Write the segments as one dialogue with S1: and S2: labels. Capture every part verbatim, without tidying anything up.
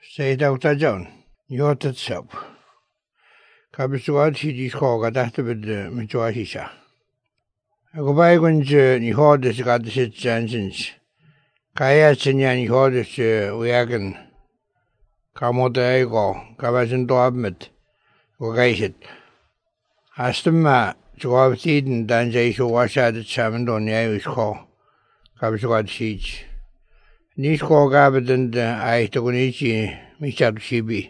S1: Seida utajaun. Yotat sab. Kabisuad hidi skoga tahtabid mitwahisha. Ako ba kunj ni hodes gadasit jansins. Kaya tsinya ni hodes uyagan. Kamoda ego kabasin doabmet. Wagaisit. Astumma jawabtiden danja iso washadet samendo nyayo isko. Kabisuad siege. Nisko gabedan ay tagunichi michadu shibi.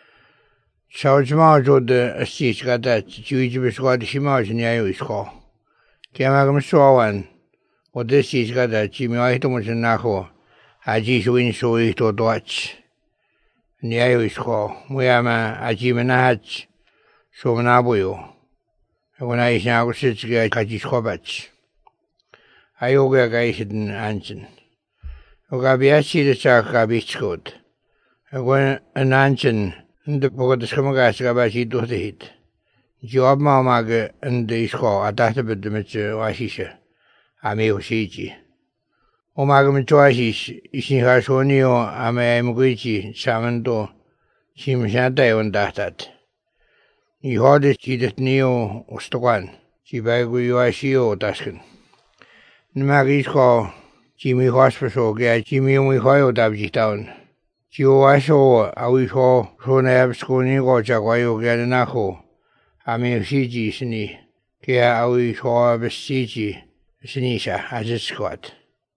S1: Saujma jod astis gada juiji biswad shimaj nyayo isko. Kiamagam swawan odesis gada jimi ay tumusin nako aji suin sui to doach. Nyayo isko muyama aji menahach somnabuyo. Aguna isna agusitga kaji skobach. Ayoga gaisidin anjin. Ogabiachi the Chakabichkot. I went an ancient in the Pogodas Gabachi do the hit. Job Mamag and the Isko adapted the Mitcher Washisha. Ameo Shiji. Omagam Choish, Ishinhasonio, Ame Mugichi, Samando, Shimshante on that. He heard it, she did Neo Ostogan. She bagu Yoashio Daskin. Nmagisko. Jimmy Hospital get Jimmy we hoyo dabji down. Jio Asho, I wish ho, Ronab schooling or Jaguayo get an aho. I mean, Siji Sini. Kia I wish ho of Siji Sinisha as a squat.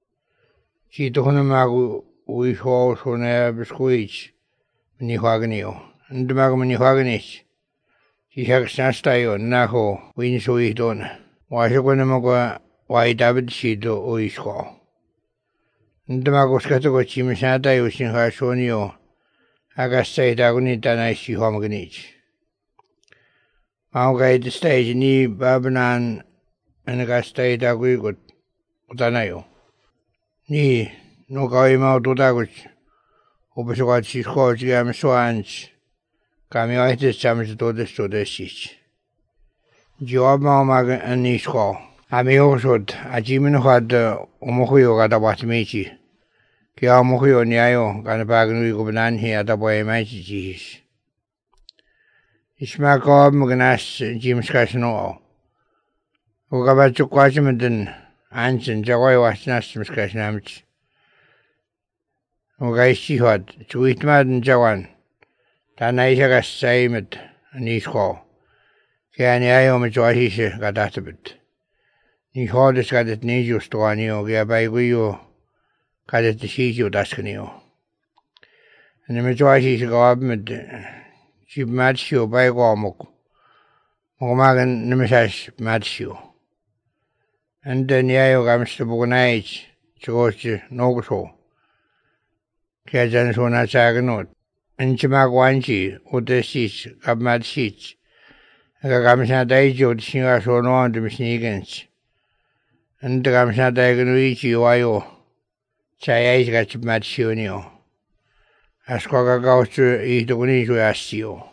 S1: She told him I wish ho, Ronab squeech. Nihaganio. And the Magamanihaganish. She has Nastayo, Naho, Winsui Don. Why should one of why David Shido Uishko? Ndamagoskato chimisata using her sonio. Agasta daguni danaishi homogenich. Maugai the stage ni babanan and agasta dagui got danayo. Ni no gaima do daguch. Obasuat she calls yam swans. Camioitis chams do the studesich. Job mamag and nishko. Amiosod, a jimin had Omohio at a watimichi. Kia Mohio Niayo, Ganabagnu Gubanan here at a boy magic. Ishmakob Muganas, Jim Scasino. Ugabachu Quasimadan, Anson, Jawai was Nastum Scasnamch. Ugaishi had, to eat mad and Jawan. Tanaisha same it, and Ishko. Kia Niayo Majohisha got at a bit. Ni hodes got it Nijus to Anio, Gabaguyo, got it the Shiju Dascanio. And the majority go up with she match you by Gormok. Momagan Nimisash match you. And then Yayo comes to Boganage, George Nogoso. Kajan Sona Saganot. And Chimagwanchi, Udesis, Gabmad Sheets. And the Gamsa Daijo, the singer so on to Misnigans. And the Gamsa Daganuichi, Wayo. Chayais got Matsionio. Ascoga goes to eat the Gunishu Astio.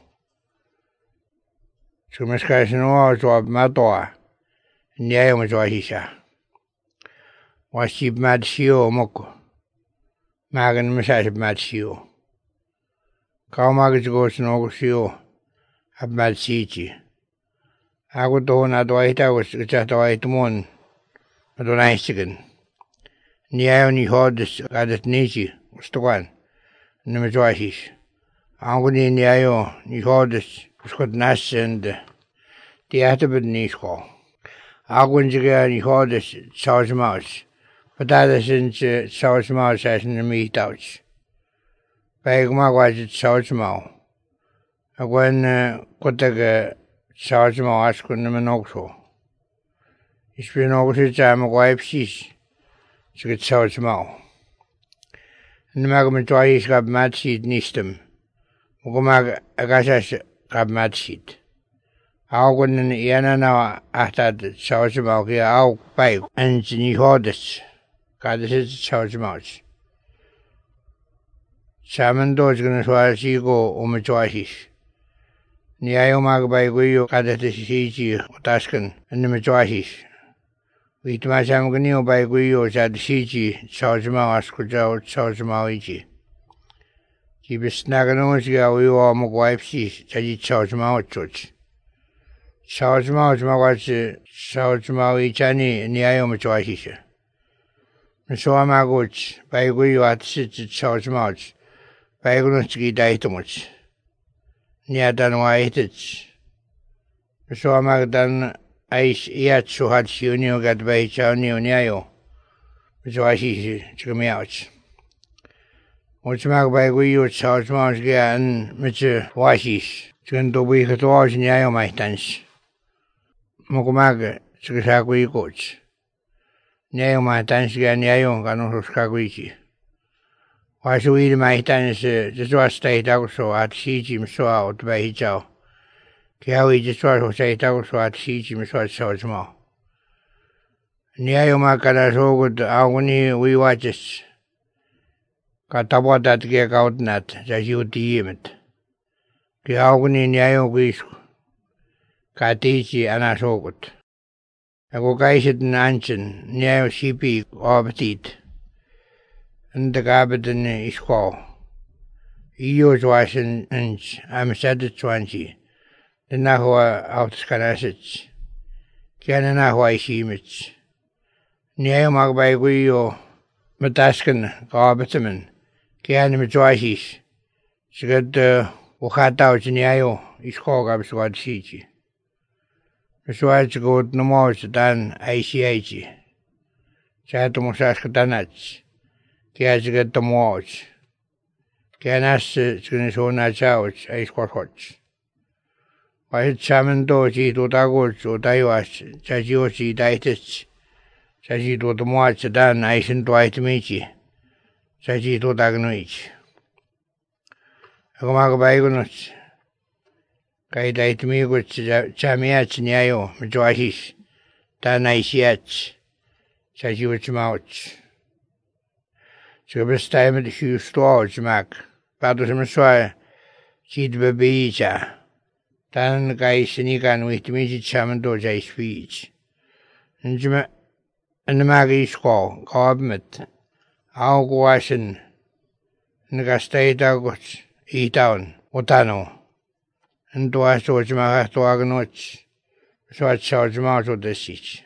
S1: So Miscasino to Matoa. Niam Johisha. Was she Matsio Moko? Magan Message Matsio. Kaumagis goes no Sio. Ab Matsichi. I would do not wait, I was just a white moon. But on ice again. Nia only heard this at it Nichi, was the one. And the majorities. Anguni Niayo, ni heard this, was got Nass and the Athabid Nisko. Agunjiga, ni heard this, South Mouse. But that is since South Mouse has in the meat ouch. Bagma was it South Mouse. When got the South Mouse couldn't even also. It's been over the time a wife sees. She gets so small. And the Magamatois got mad seed nistum. Mugomag Agasas got mad seed. I'll go in the Yana now after the South Mouse here out by and the Hodis. Got this South Mouse. Salmon does going to swallow she go on my choices. Niayomag by Guyo got the Siji or Tuscan and the majorities. With my Samganio by Guyo at the Siji, Saujama Askuja, Saujama Iji. Kibisnaganosiga uiwa mugwaipsi chaji chawchmawchuch. Chawchmawchmawach chawchmawichani niayo mchwashisha. Mshwamaguch baiguyu atsit chawchmawch. Baigunuchgi daitumuch. Niadan waitich. Mshwamagdan aish iat shuhat shiunio gad baichaunio niayo. Mchwashishi chikumiauch. Muchmak baiguyu chawchmawchgi an mch washish. Chikundubi katwaj niayo maitans. Mugumag chikisakui coach. Niayo maitans ga niayo ganuskaguichi. Washuid maitans jiswa state also at Shiji Mswa out by Hichao. Kiawi jiswa state also at Shiji Mswa chawchmaw. Niayo makana so good awuni we watches. Katawadat ge gautnat jayu diimit. Kiawuni niayo guisku. Katichi anasogut. Ako kaisit nanchin niayo sipi obatit. And the gabbin isko. Iyo washin inch amsadit swanchi. The nahua outscanasich. Kianahua ishimich. Niayo magbaiguyo mataskan gabbitamin. Kianimajwashish. Sigad ukhatao niayo isko gabswad shichi. Mswaj god nomoj dan aisiachi. Chatomusask danach. Kiajigat the moj. Kianas chinisona chouch, aisquatch. Why chaman doji to dagoch or daiwash, chajiochi dietich. Chaji to the moj dan aisen dwight michi. Chaji to dagnuich. Agomagabaigunus. Kai diet me with chamiach niayo, mjwahish. Dan aisiach. Chaji which mouch. So this time at the shoe storage mac. Bado some soy. Cheat babyja. Dan guy sinigan with me chaman doja speech. And Jim and the maggie squaw, gobmet. I'll go washing. Nagastay dagots. Eat down. Otano. And do I so much to agnoch. So I charge them out of the siege.